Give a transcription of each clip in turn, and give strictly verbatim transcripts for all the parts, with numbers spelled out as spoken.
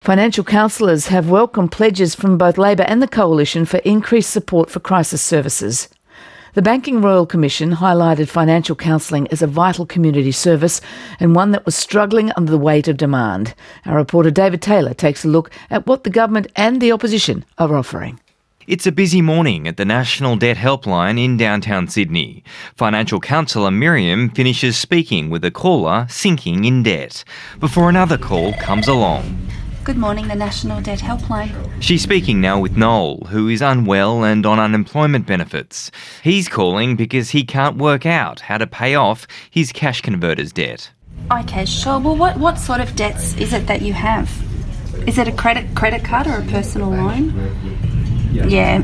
Financial counsellors have welcomed pledges from both Labor and the Coalition for increased support for crisis services. The Banking Royal Commission highlighted financial counselling as a vital community service and one that was struggling under the weight of demand. Our reporter David Taylor takes a look at what the government and the opposition are offering. It's a busy morning at the National Debt Helpline in downtown Sydney. Financial counsellor Miriam finishes speaking with a caller sinking in debt before another call comes along. Good morning, the National Debt Helpline. She's speaking now with Noel, who is unwell and on unemployment benefits. He's calling because he can't work out how to pay off his cash converters debt. Okay, sure. Well, what, what sort of debts is it that you have? Is it a credit credit card or a personal loan? Yeah.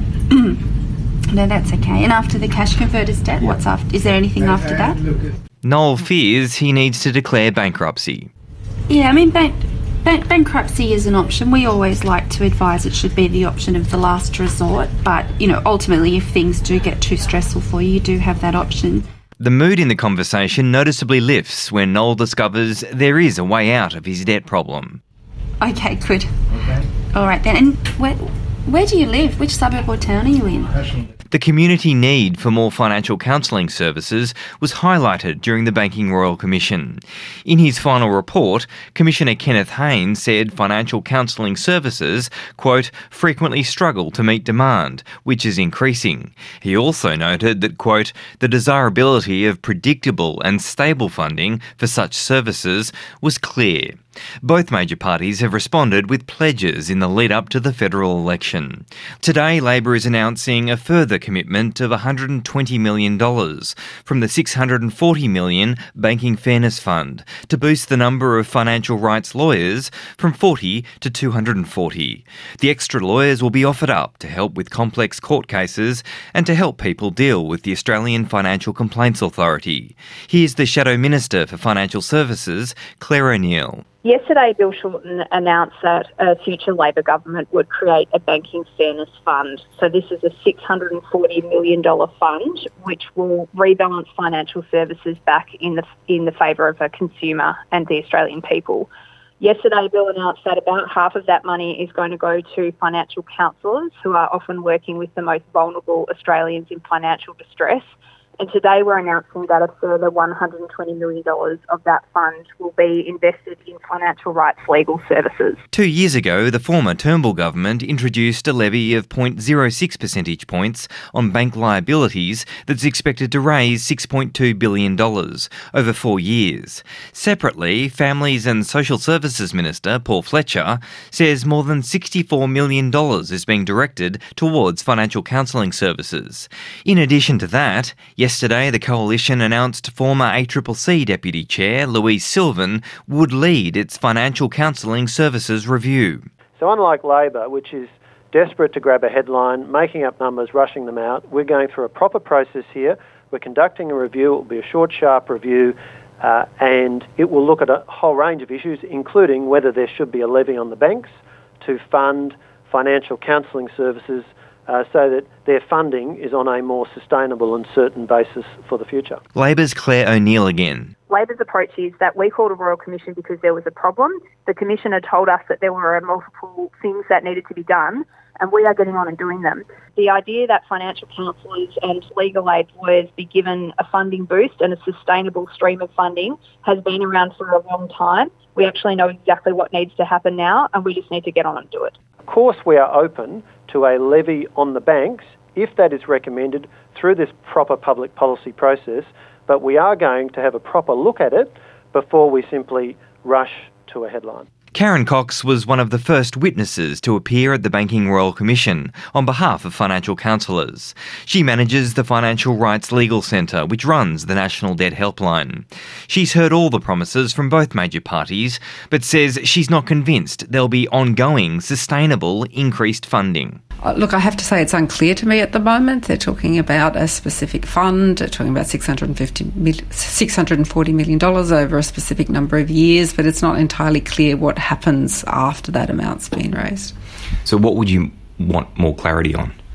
No, that's okay. And after the cash converters debt, what's after? Is there anything after that? Noel fears he needs to declare bankruptcy. Yeah, I mean, bank... Bank- bankruptcy is an option. We always like to advise it should be the option of the last resort, but, you know, ultimately if things do get too stressful for you, you do have that option. The mood in the conversation noticeably lifts when Noel discovers there is a way out of his debt problem. Okay, good. Okay. All right then. And where, where do you live? Which suburb or town are you in? The community need for more financial counselling services was highlighted during the Banking Royal Commission. In his final report, Commissioner Kenneth Haynes said financial counselling services, quote, frequently struggle to meet demand, which is increasing. He also noted that, quote, the desirability of predictable and stable funding for such services was clear. Both major parties have responded with pledges in the lead-up to the federal election. Today, Labor is announcing a further commitment of one hundred twenty million dollars from the six hundred forty million dollars Banking Fairness Fund to boost the number of financial rights lawyers from forty to two hundred forty. The extra lawyers will be offered up to help with complex court cases and to help people deal with the Australian Financial Complaints Authority. Here's the Shadow Minister for Financial Services, Claire O'Neill. Yesterday, Bill Shorten announced that a future Labor government would create a Banking Fairness Fund. So this is a six hundred forty million dollars fund which will rebalance financial services back in the in the favour of a consumer and the Australian people. Yesterday, Bill announced that about half of that money is going to go to financial counsellors who are often working with the most vulnerable Australians in financial distress. And today we're announcing that a further one hundred twenty million dollars of that fund will be invested in financial rights legal services. Two years ago, the former Turnbull government introduced a levy of zero point zero six percentage points on bank liabilities that's expected to raise six point two billion dollars over four years. Separately, Families and Social Services Minister Paul Fletcher says more than sixty-four million dollars is being directed towards financial counselling services. In addition to that, yesterday, the Coalition announced former A C C C Deputy Chair Louise Sylvan would lead its financial counselling services review. So unlike Labor, which is desperate to grab a headline, making up numbers, rushing them out, we're going through a proper process here. We're conducting a review. It will be a short, sharp review, uh, and it will look at a whole range of issues, including whether there should be a levy on the banks to fund financial counselling services Uh, so that their funding is on a more sustainable and certain basis for the future. Labor's Claire O'Neill again. Labor's approach is that we called a Royal Commission because there was a problem. The Commissioner told us that there were multiple things that needed to be done, and we are getting on and doing them. The idea that financial counsellors and legal aid lawyers be given a funding boost and a sustainable stream of funding has been around for a long time. We actually know exactly what needs to happen now, and we just need to get on and do it. Of course, we are open to a levy on the banks if that is recommended through this proper public policy process, but we are going to have a proper look at it before we simply rush to a headline. Karen Cox was one of the first witnesses to appear at the Banking Royal Commission on behalf of financial counsellors. She manages the Financial Rights Legal Centre, which runs the National Debt Helpline. She's heard all the promises from both major parties, but says she's not convinced there'll be ongoing, sustainable, increased funding. Look, I have to say it's unclear to me at the moment. They're talking about a specific fund, they're talking about six hundred forty million dollars over a specific number of years, but it's not entirely clear what happens after that amount's been raised. So what would you want more clarity on?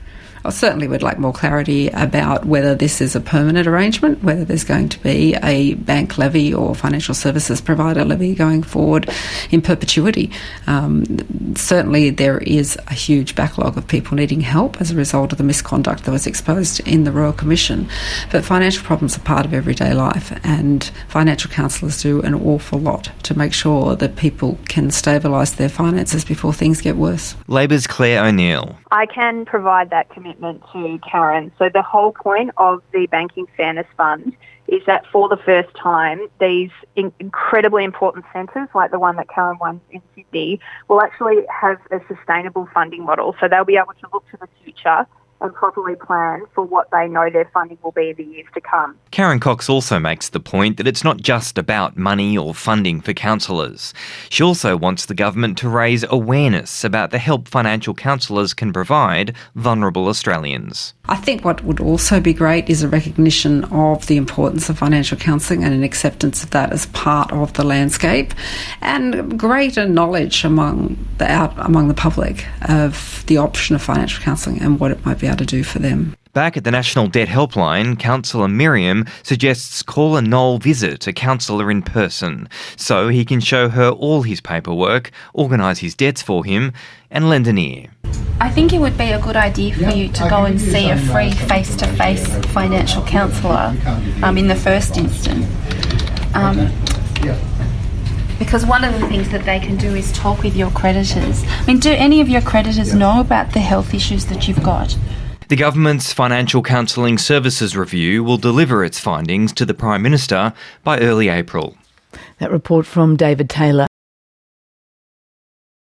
I certainly would like more clarity about whether this is a permanent arrangement, whether there's going to be a bank levy or financial services provider levy going forward in perpetuity. Um, certainly there is a huge backlog of people needing help as a result of the misconduct that was exposed in the Royal Commission. But financial problems are part of everyday life, and financial counsellors do an awful lot to make sure that people can stabilise their finances before things get worse. Labor's Claire O'Neill. I can provide that commitment to Karen. So the whole point of the Banking Fairness Fund is that for the first time, these in- incredibly important centres, like the one that Karen won in Sydney, will actually have a sustainable funding model. So they'll be able to look to the future and properly plan for what they know their funding will be in the years to come. Karen Cox also makes the point that it's not just about money or funding for counsellors. She also wants the government to raise awareness about the help financial counsellors can provide vulnerable Australians. I think what would also be great is a recognition of the importance of financial counselling and an acceptance of that as part of the landscape, and greater knowledge among the out among the public of the option of financial counselling and what it might be able to do for them. Back at the National Debt Helpline, Counsellor Miriam suggests caller Noel visit a counsellor in person so he can show her all his paperwork, organise his debts for him and lend an ear. I think it would be a good idea for you to go and see a free face-to-face financial counsellor um, in the first instance. Um, because one of the things that they can do is talk with your creditors. I mean, do any of your creditors know about the health issues that you've got? The government's Financial Counselling Services Review will deliver its findings to the Prime Minister by early April. That report from David Taylor.